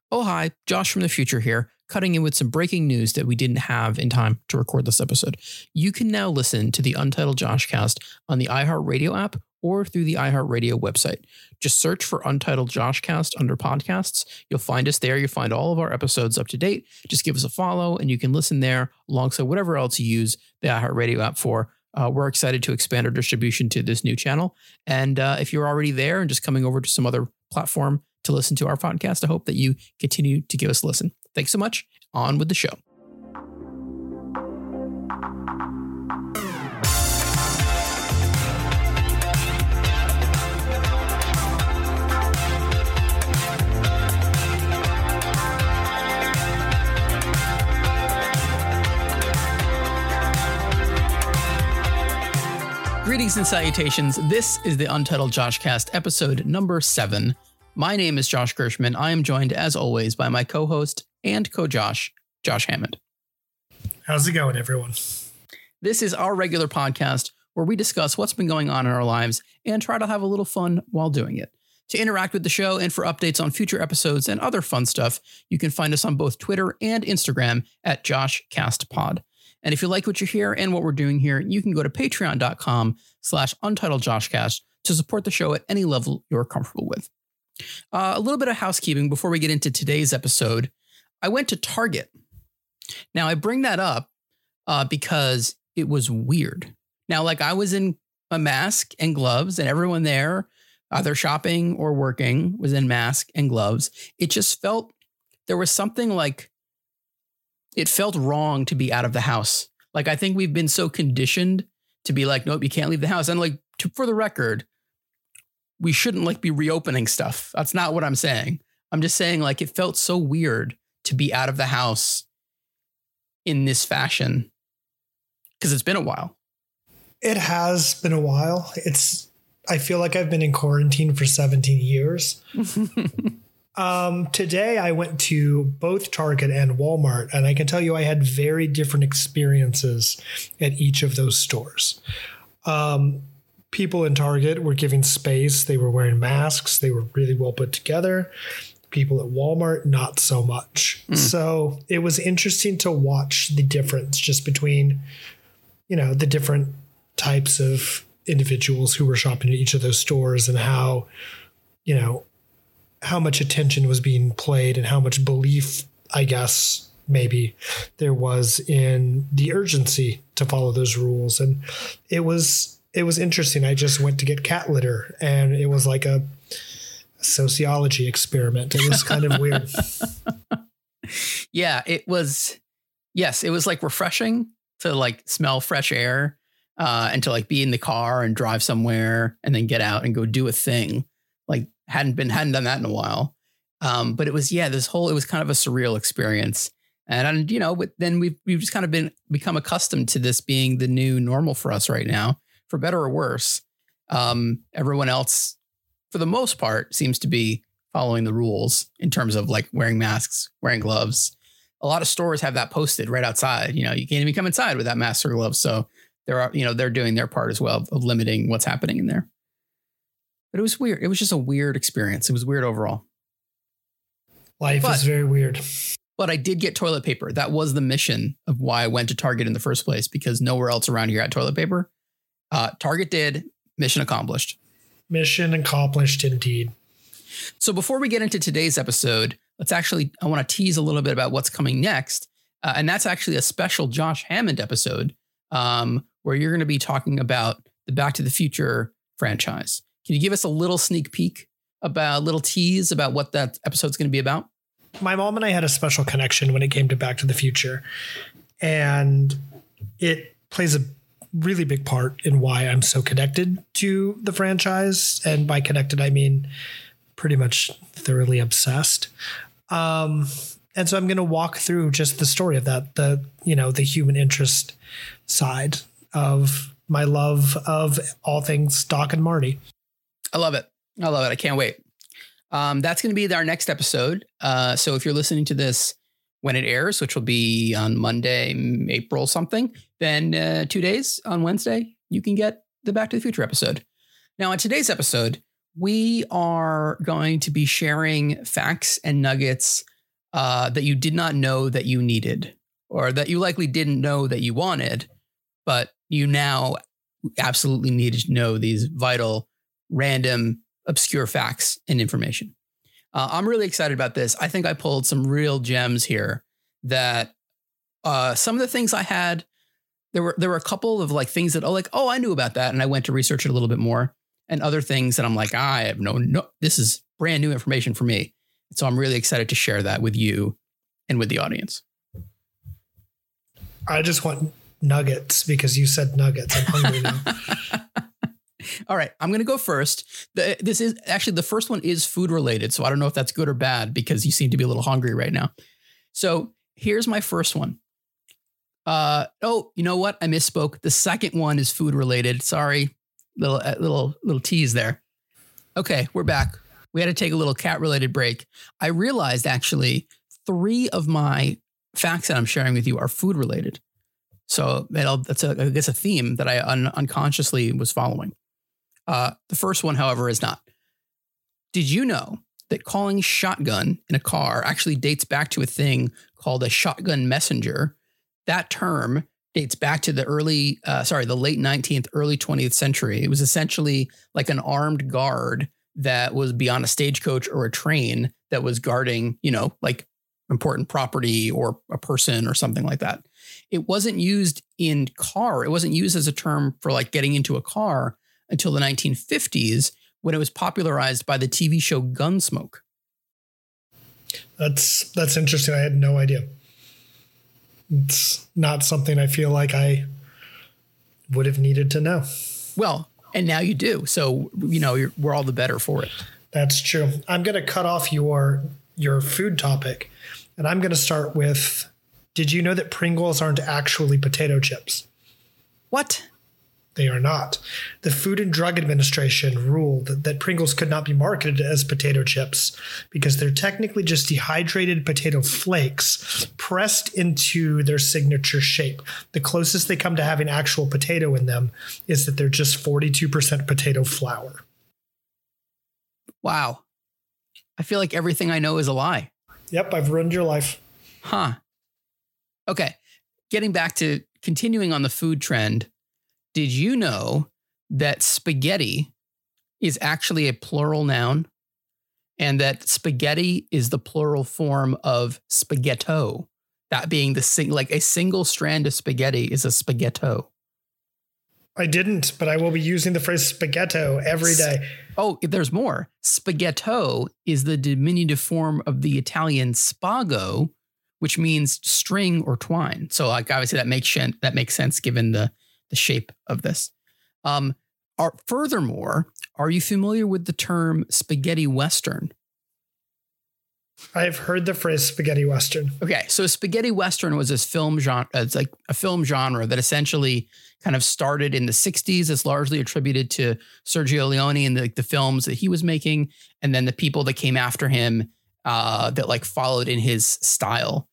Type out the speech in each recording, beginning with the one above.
Oh, hi, Josh from the future here, cutting in with some breaking news that we didn't have in time to record this episode. You can now listen to the Untitled Joshcast on the iHeartRadio app or through the iHeartRadio website. Just search for Untitled Joshcast under podcasts. You'll find us there. You'll find all of our episodes up to date. Just give us a follow and you can listen there alongside whatever else you use the iHeartRadio app for. We're excited to expand our distribution to this new channel. And if you're already there and just coming over to some other platform to listen to our podcast, I hope that you continue to give us a listen. Thanks so much. On with the show. Greetings and salutations. This is the Untitled Joshcast, episode number 7. My name is Josh Gershman. I am joined, as always, by my co-host and co-Josh, Josh Hammond. How's it going, everyone? This is our regular podcast where we discuss what's been going on in our lives and try to have a little fun while doing it. To interact with the show and for updates on future episodes and other fun stuff, you can find us on both Twitter and Instagram at JoshCastPod. And if you like what you hear and what we're doing here, you can go to patreon.com/UntitledJoshcast to support the show at any level you're comfortable with. A little bit of housekeeping before we get into today's episode. I went to Target. Now, I bring that up because it was weird. Now, like I was in a mask and gloves and everyone there, either shopping or working, was in mask and gloves. It just felt, there was something like, it felt wrong to be out of the house. Like, I think we've been so conditioned to be like, nope, you can't leave the house. And like, for the record, we shouldn't like be reopening stuff. That's not what I'm saying. I'm just saying like, it felt so weird to be out of the house in this fashion because it's been a while. It has been a while. I feel like I've been in quarantine for 17 years. Today I went to both Target and Walmart, and I can tell you I had very different experiences at each of those stores. People in Target were giving space. They were wearing masks. They were really well put together. People at Walmart, not so much. So it was interesting to watch the difference just between, the different types of individuals who were shopping at each of those stores and how much attention was being played and how much belief, I guess, maybe there was in the urgency to follow those rules. And it was interesting. I just went to get cat litter and it was like a sociology experiment. It was kind of weird. Yeah, it was. Yes, it was like refreshing to like smell fresh air and to like be in the car and drive somewhere and then get out and go do a thing. Like hadn't done that in a while. But it was, it was kind of a surreal experience. And, but then we've just kind of become accustomed to this being the new normal for us right now, for better or worse. Everyone else, for the most part, seems to be following the rules in terms of like wearing masks, wearing gloves. A lot of stores have that posted right outside. You can't even come inside without masks or gloves. So they're doing their part as well of limiting what's happening in there. But it was weird. It was just a weird experience. It was weird overall. Life is very weird. But I did get toilet paper. That was the mission of why I went to Target in the first place, because nowhere else around here had toilet paper. Target did. Mission accomplished. Mission accomplished indeed. So before we get into today's episode, I want to tease a little bit about what's coming next. And that's actually a special Josh Hammond episode where you're going to be talking about the Back to the Future franchise. Can you give us a little sneak peek about a little tease about what that episode's going to be about? My mom and I had a special connection when it came to Back to the Future, and it plays a really big part in why I'm so connected to the franchise. And by connected, I mean pretty much thoroughly obsessed. And so I'm going to walk through just the story of that, the human interest side of my love of all things Doc and Marty. I love it. I can't wait. That's going to be our next episode. So if you're listening to this when it airs, which will be on Monday, April something, then 2 days on Wednesday, you can get the Back to the Future episode. Now, on today's episode, we are going to be sharing facts and nuggets that you did not know that you needed, or that you likely didn't know that you wanted, but you now absolutely needed to know these vital, random, obscure facts and information. I'm really excited about this. I think I pulled some real gems here that some of the things I had, there were a couple of like things that, oh, I knew about that. And I went to research it a little bit more, and other things that I'm like, I have no, this is brand new information for me. So I'm really excited to share that with you and with the audience. I just want nuggets because you said nuggets. I'm hungry now. All right, I'm going to go first. This is actually, the first one is food related, so I don't know if that's good or bad because you seem to be a little hungry right now. So here's my first one. Oh, you know what? I misspoke. The second one is food related. Sorry, little tease there. Okay, we're back. We had to take a little cat related break. I realized actually 3 of my facts that I'm sharing with you are food related. So that's I guess a theme that I unconsciously was following. The first one, however, is not. Did you know that calling shotgun in a car actually dates back to a thing called a shotgun messenger? That term dates back to the late 19th, early 20th century. It was essentially like an armed guard that was beyond a stagecoach or a train that was guarding, like important property or a person or something like that. It wasn't used in car. It wasn't used as a term for like getting into a car until the 1950s, when it was popularized by the TV show Gunsmoke. That's interesting. I had no idea. It's not something I feel like I would have needed to know. Well, and now you do. So, we're all the better for it. That's true. I'm going to cut off your food topic, and I'm going to start with, did you know that Pringles aren't actually potato chips? What? They are not. The Food and Drug Administration ruled that Pringles could not be marketed as potato chips because they're technically just dehydrated potato flakes pressed into their signature shape. The closest they come to having actual potato in them is that they're just 42% potato flour. Wow. I feel like everything I know is a lie. Yep, I've ruined your life. Huh. Okay. Getting back to continuing on the food trend. Did you know that spaghetti is actually a plural noun, and that spaghetti is the plural form of spaghetto? That being a single strand of spaghetti is a spaghetto. I didn't, but I will be using the phrase spaghetto every day. Oh, there's more. Spaghetto is the diminutive form of the Italian spago, which means string or twine. So obviously that makes sense given the shape of this. Furthermore, are you familiar with the term spaghetti western? I've heard the phrase spaghetti western. Okay, so spaghetti western was this film genre. It's like a film genre that essentially kind of started in the 60s. It's largely attributed to Sergio Leone and the films that he was making, and then the people that came after him that followed in his style.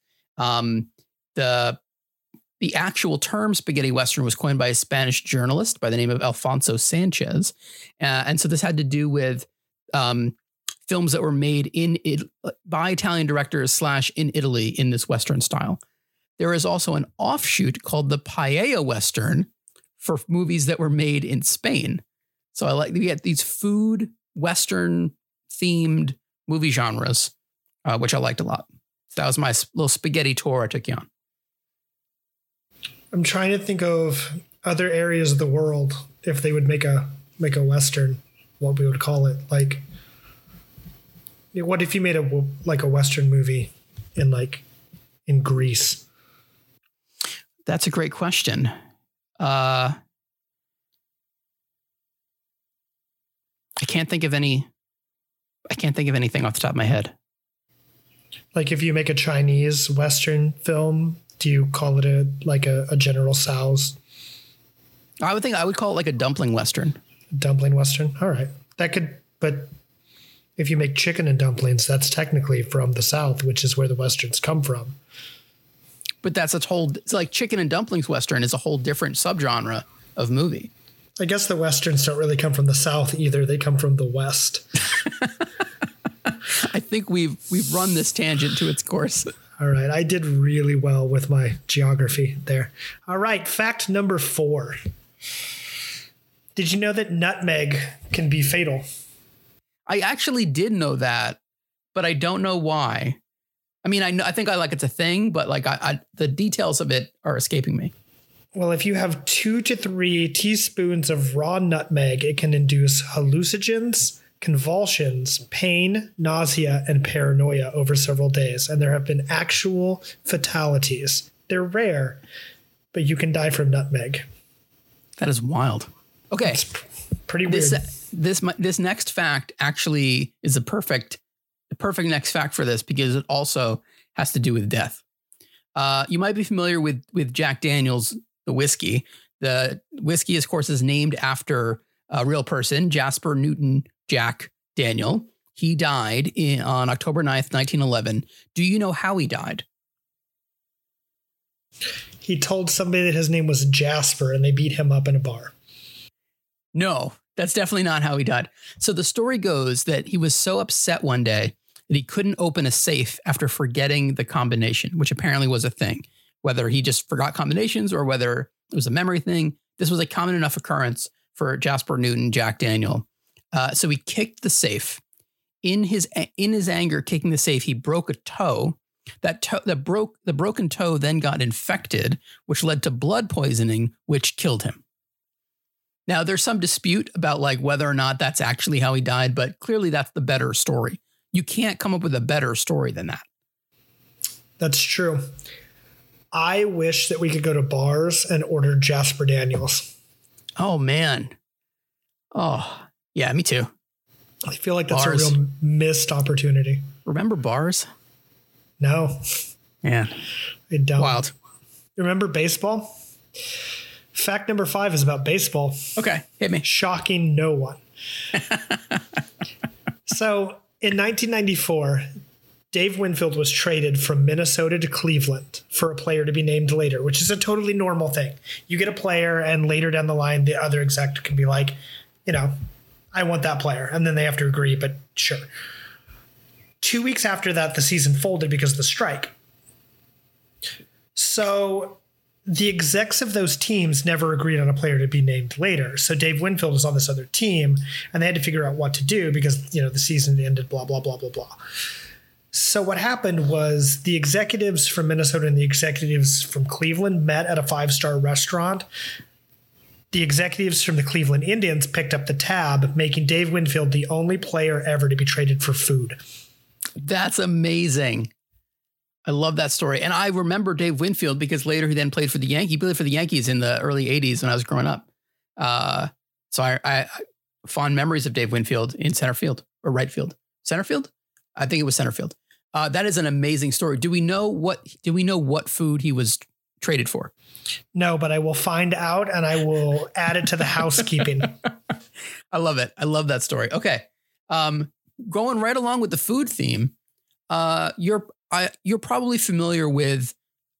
The actual term spaghetti western was coined by a Spanish journalist by the name of Alfonso Sanchez. And so this had to do with films that were made by Italian directors / in Italy in this Western style. There is also an offshoot called the paella western for movies that were made in Spain. So we get these food Western themed movie genres, which I liked a lot. So that was my little spaghetti tour I took you on. I'm trying to think of other areas of the world if they would make a Western, what we would call it. Like, what if you made a Western movie in Greece? That's a great question. I can't think of anything off the top of my head. Like if you make a Chinese Western film, do you call it a General Tso's? I would call it like a dumpling Western. Dumpling Western? All right. But if you make chicken and dumplings, that's technically from the South, which is where the Westerns come from. But it's like chicken and dumplings Western is a whole different subgenre of movie. I guess the Westerns don't really come from the South either. They come from the West. think we've run this tangent to its course. All right. I did really well with my geography there. All right. Fact number 4. Did you know that nutmeg can be fatal? I actually did know that, but I don't know why. I mean, I think it's a thing, but like the details of it are escaping me. Well, if you have 2 to 3 teaspoons of raw nutmeg, it can induce hallucinogens, convulsions, pain, nausea, and paranoia over several days. And there have been actual fatalities. They're rare, but you can die from nutmeg. That is wild. Okay. It's pretty weird. This next fact actually is the perfect next fact for this because it also has to do with death. You might be familiar with Jack Daniel's, the whiskey. The whiskey, of course, is named after a real person, Jasper Newton Jack Daniel. He died on October 9th, 1911. Do you know how he died? He told somebody that his name was Jasper and they beat him up in a bar. No, that's definitely not how he died. So the story goes that he was so upset one day that he couldn't open a safe after forgetting the combination, which apparently was a thing. Whether he just forgot combinations or whether it was a memory thing, this was a common enough occurrence for Jasper Newton Jack Daniel. So he kicked the safe. In his anger, kicking the safe, he broke a toe. The broken toe then got infected, which led to blood poisoning, which killed him. Now, there's some dispute about like whether or not that's actually how he died, but clearly that's the better story. You can't come up with a better story than that. That's true. I wish that we could go to bars and order Jasper Daniels. Oh, man. Oh, yeah, me too. I feel like that's bars. A real missed opportunity. Remember bars? No. Man. I don't. Wild. Remember baseball? Fact number 5 is about baseball. Okay, hit me. Shocking no one. So in 1994, Dave Winfield was traded from Minnesota to Cleveland for a player to be named later, which is a totally normal thing. You get a player and later down the line, the other exec can be like, I want that player. And then they have to agree, but sure. 2 weeks after that, the season folded because of the strike. So the execs of those teams never agreed on a player to be named later. So Dave Winfield was on this other team and they had to figure out what to do because, the season ended, blah, blah, blah, blah, blah. So what happened was the executives from Minnesota and the executives from Cleveland met at a 5-star restaurant. The executives from the Cleveland Indians picked up the tab, making Dave Winfield the only player ever to be traded for food. That's amazing. I love that story. And I remember Dave Winfield because later he then played for the Yankees. He played for the Yankees in the early 80s when I was growing up. So I fond memories of Dave Winfield in center field or right field. Center field? I think it was center field. That is an amazing story. Do we know what food he was traded for? No, but I will find out and I will add it to the housekeeping. I love it. I love that story. Okay. Going right along with the food theme, you're probably familiar with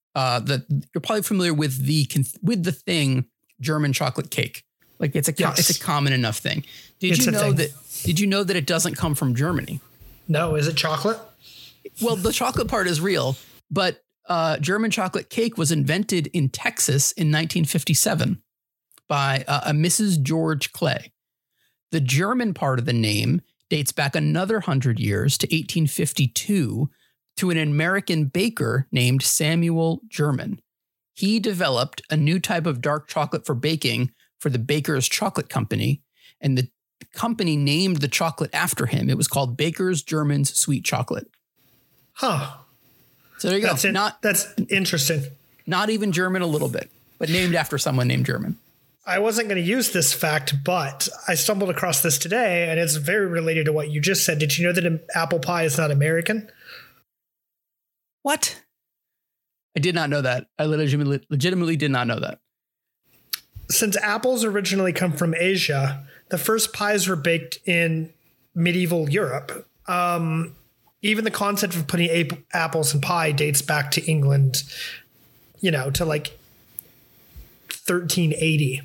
the thing German chocolate cake. Like it's a common enough thing. Did you know that it doesn't come from Germany? No, is it chocolate? Well, the chocolate part is real, but German chocolate cake was invented in Texas in 1957 by a Mrs. George Clay. The German part of the name dates back another 100 years to 1852 to an American baker named Samuel German. He developed a new type of dark chocolate for baking for the Baker's Chocolate Company, and the company named the chocolate after him. It was called Baker's German's Sweet Chocolate. Huh. So there you go. That's interesting. Not even German a little bit, but named after someone named German. I wasn't going to use this fact, but I stumbled across this today, and it's very related to what you just said. Did you know that apple pie is not American? What? I did not know that. I legitimately did not know that. Since apples originally come from Asia, the first pies were baked in medieval Europe. Even the concept of putting apples in pie dates back to England, to like 1380.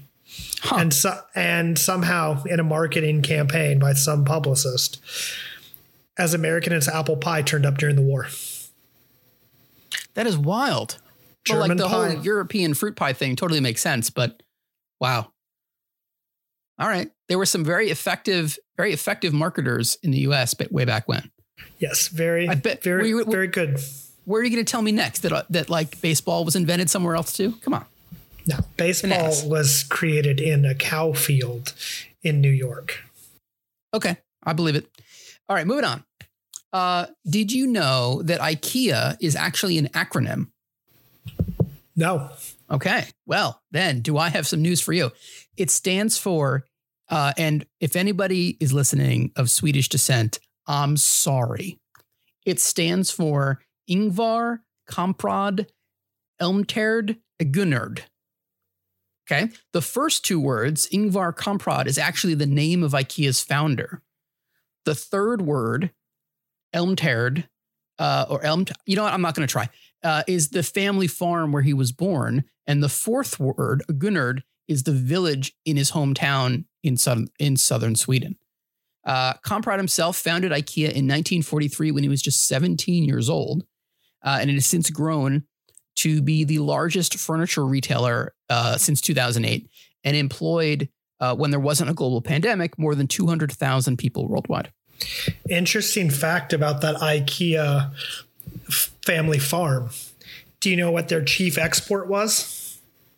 Huh. And somehow in a marketing campaign by some publicist. as American as apple pie turned up during the war. That is wild. Well, like the whole European fruit pie thing totally makes sense, but wow. All right. There were some very effective marketers in the US way back when. Yes. Very good. Where are you going to tell me next that like baseball was invented somewhere else too? Come on. No, baseball was created in a cow field in New York. Okay. I believe it. All right. Moving on. Did you know that IKEA is actually an acronym? No. Okay. Well, then do I have some news for you? It stands for, and if anybody is listening of Swedish descent, I'm sorry. It stands for Ingvar Kamprad Elmterd Gunnard. Okay. The first two words, Ingvar Kamprad, is actually the name of IKEA's founder. The third word, Elmterd, you know what? I'm not going to try, is the family farm where he was born. And the fourth word, Gunnard, is the village in his hometown in southern Sweden. Kamprad himself founded IKEA in 1943 when he was just 17 years old. And it has since grown to be the largest furniture retailer since 2008 and employed, when there wasn't a global pandemic, more than 200,000 people worldwide. Interesting fact about that IKEA family farm. Do you know what their chief export was?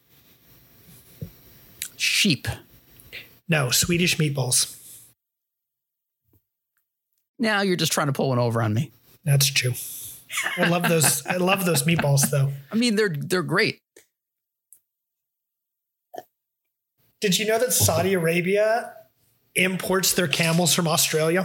Sheep. No, Swedish meatballs. Now you're just trying to pull one over on me. That's true. I love those. I love those meatballs, though. I mean, they're great. Did you know that Saudi Arabia imports their camels from Australia?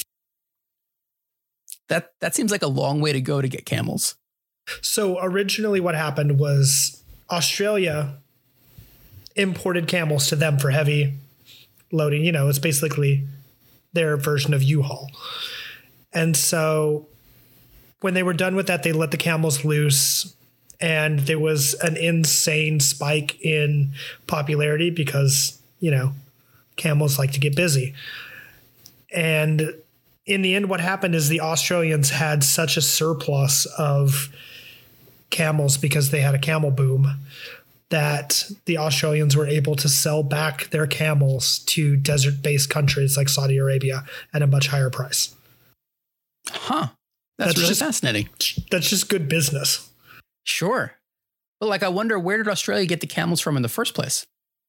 That seems like a long way to go to get camels. So originally what happened was Australia imported camels to them for heavy loading. You know, it's basically their version of U-Haul. And so when they were done with that, they let the camels loose. And there was an insane spike in popularity because, you know, camels like to get busy. And in the end, what happened is the Australians had such a surplus of camels because they had a camel boom that the Australians were able to sell back their camels to desert-based countries like Saudi Arabia at a much higher price. Huh. That's really fascinating. That's just good business. Sure. But like, I wonder, where did Australia get the camels from in the first place?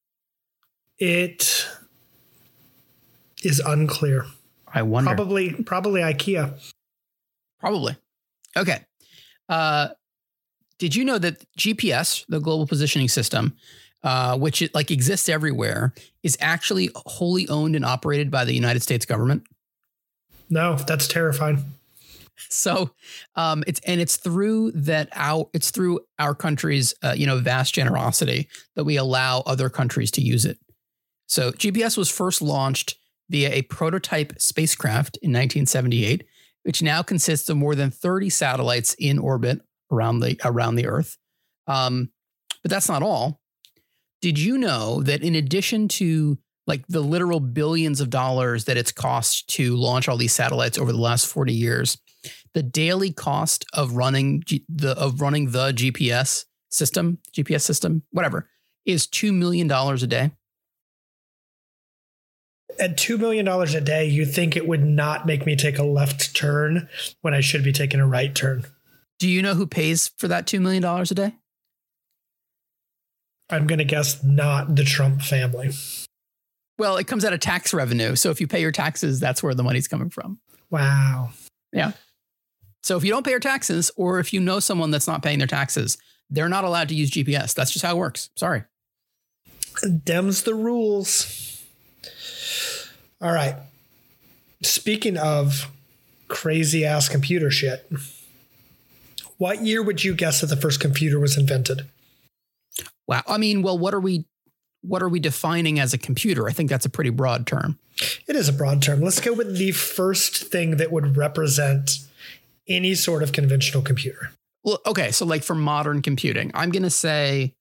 It is unclear. I wonder. Probably IKEA. Probably. Okay. Did you know that GPS, the global positioning system, which it, like exists everywhere, is actually wholly owned and operated by the United States government? No, that's terrifying. So it's through our country's vast generosity that we allow other countries to use it. So GPS was first launched via a prototype spacecraft in 1978, which now consists of more than 30 satellites in orbit around the Earth. But that's not all. Did you know that in addition to like the literal billions of dollars that it's cost to launch all these satellites over the last 40 years, the daily cost of running the GPS system, whatever, is $2 million a day? At $2 million a day, you think it would not make me take a left turn when I should be taking a right turn. Do you know who pays for that $2 million a day? I'm going to guess not the Trump family. Well, it comes out of tax revenue. So if you pay your taxes, that's where the money's coming from. Wow. Yeah. So if you don't pay your taxes, or if you know someone that's not paying their taxes, they're not allowed to use GPS. That's just how it works. Sorry. Them's the rules. All right. Speaking of crazy ass computer shit, what year would you guess that the first computer was invented? Wow. I mean, well, what are we defining as a computer? I think that's a pretty broad term. It is a broad term. Let's go with the first thing that would represent any sort of conventional computer. Well, okay. So like for modern computing, I'm going to say,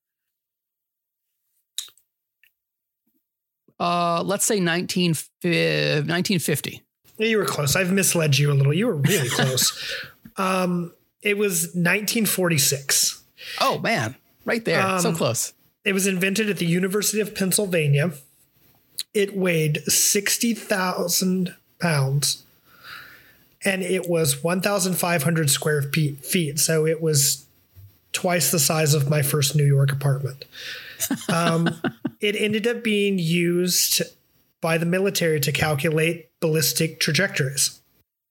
let's say 1950. You were close. I've misled you a little. You were really close. It was 1946. Oh, man. Right there. So close. It was invented at the University of Pennsylvania. It weighed 60,000 pounds. And it was 1,500 square feet. So it was twice the size of my first New York apartment. It ended up being used by the military to calculate ballistic trajectories.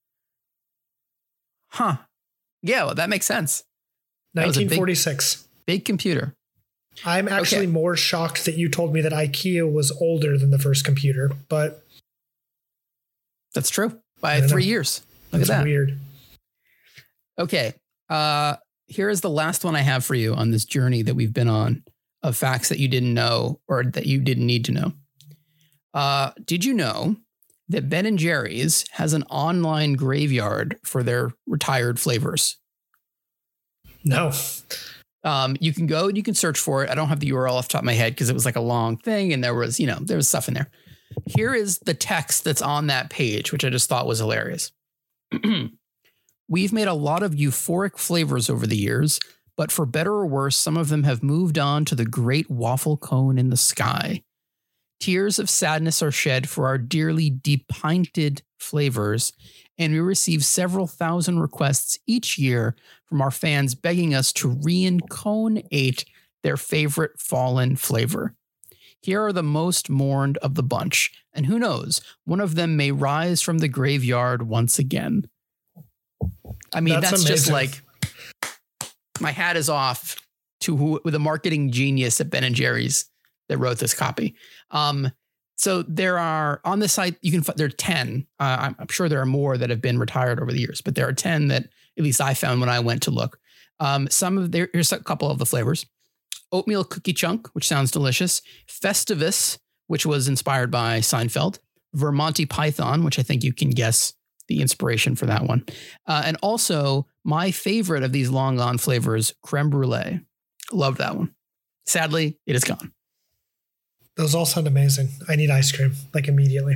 Huh. Yeah, well, that makes sense. 1946. Big computer. I'm actually more shocked that you told me that IKEA was older than the first computer, but... That's true. By 3 years. Look at that. Weird. Okay. Here is the last one I have for you on this journey that we've been on of facts that you didn't know or that you didn't need to know. Did you know that Ben & Jerry's has an online graveyard for their retired flavors? No. You can go and you can search for it. I don't have the URL off the top of my head because it was like a long thing and there was stuff in there. Here is the text that's on that page, which I just thought was hilarious. We've made a lot of euphoric flavors over the years, but for better or worse, some of them have moved on to the great waffle cone in the sky. Tears of sadness are shed for our dearly depinted flavors, and we receive several thousand requests each year from our fans begging us to reincarnate their favorite fallen flavor. Here are the most mourned of the bunch, and who knows, one of them may rise from the graveyard once again. I mean, that's just like, my hat is off to the marketing genius at Ben & Jerry's that wrote this copy. So there are on the site, there are 10. I'm sure there are more that have been retired over the years, but there are 10 that at least I found when I went to look. Here's a couple of the flavors. Oatmeal cookie chunk, which sounds delicious. Festivus, which was inspired by Seinfeld. Vermonty Python, which I think you can guess the inspiration for that one. And also my favorite of these long gone flavors, creme brulee. Love that one. Sadly, it is gone. Those all sound amazing. I need ice cream, like immediately.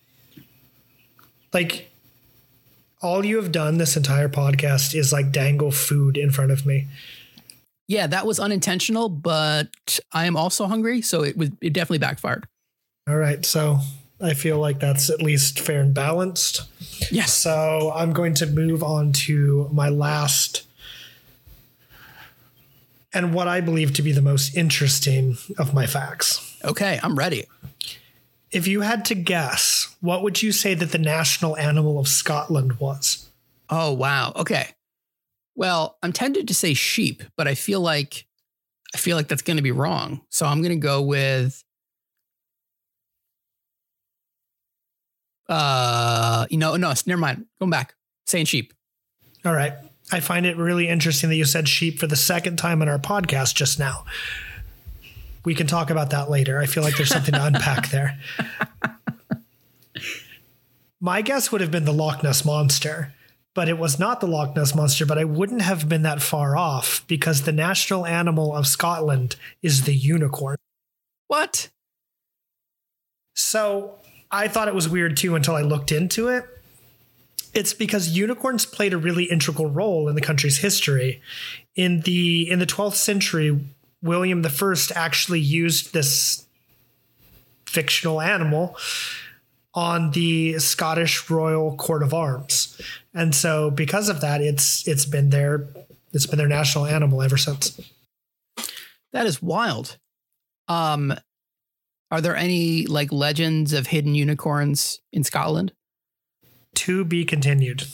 Like, all you have done this entire podcast is like dangle food in front of me. Yeah, that was unintentional, but I am also hungry, so it definitely backfired. All right, so I feel like that's at least fair and balanced. Yes. So I'm going to move on to my last and what I believe to be the most interesting of my facts. Okay, I'm ready. If you had to guess, what would you say that the national animal of Scotland was? Oh, wow. Okay. Well, I'm tempted to say sheep, but I feel like that's going to be wrong. So I'm going to go with no, never mind. Going back. Saying sheep. All right. I find it really interesting that you said sheep for the second time on our podcast just now. We can talk about that later. I feel like there's something to unpack there. My guess would have been the Loch Ness Monster, but it was not the Loch Ness Monster, but I wouldn't have been that far off because the national animal of Scotland is the unicorn. What? So I thought it was weird too until I looked into it. It's because unicorns played a really integral role in the country's history. In the 12th century, William I actually used this fictional animal on the Scottish Royal Coat of Arms. And so because of that, it's been their national animal ever since. That is wild. Are there any like legends of hidden unicorns in Scotland? To be continued.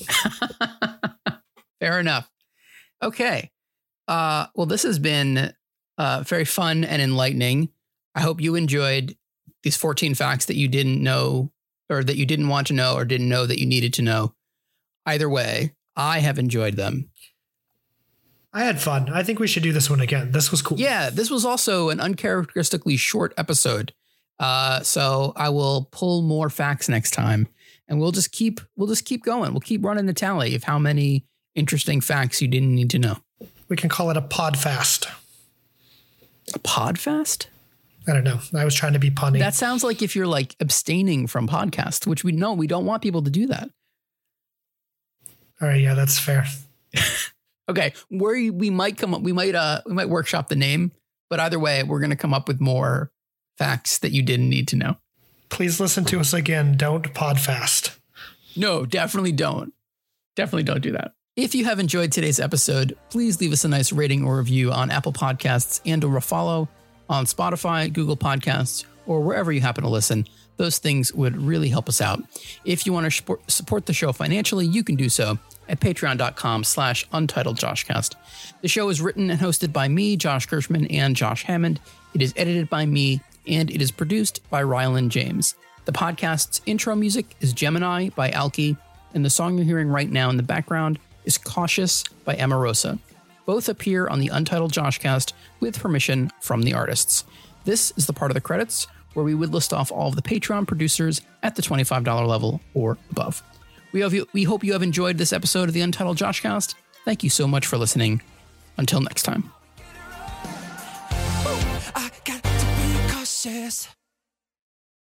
Fair enough. Okay. Well, this has been very fun and enlightening. I hope you enjoyed these 14 facts that you didn't know or that you didn't want to know or didn't know that you needed to know. Either way, I have enjoyed them. I had fun. I think we should do this one again. This was cool. Yeah, this was also an uncharacteristically short episode. So I will pull more facts next time and we'll just keep going. We'll keep running the tally of how many interesting facts you didn't need to know. We can call it a podfast. A podfast? I don't know. I was trying to be punny. That sounds like if you're like abstaining from podcasts, which we know we don't want people to do that. All right. Yeah, that's fair. Okay. We might come up, we might workshop the name, but either way, we're going to come up with more facts that you didn't need to know. Please listen to us again. Don't pod fast. No, definitely don't. Definitely don't do that. If you have enjoyed today's episode, please leave us a nice rating or review on Apple Podcasts and or a follow on Spotify, Google Podcasts, or wherever you happen to listen. Those things would really help us out. If you want to support the show financially, you can do so at patreon.com/untitledjoshcast. The show is written and hosted by me, Josh Gershman, and Josh Hammond. It is edited by me, and it is produced by Rylan James. The podcast's intro music is Gemini by Alki, and the song you're hearing right now in the background is Cautious by Emarosa. Both appear on the Untitled Joshcast with permission from the artists. This is the part of the credits where we would list off all of the Patreon producers at the $25 level or above. We hope you have enjoyed this episode of the Untitled Joshcast. Thank you so much for listening. Until next time. I got to be cautious.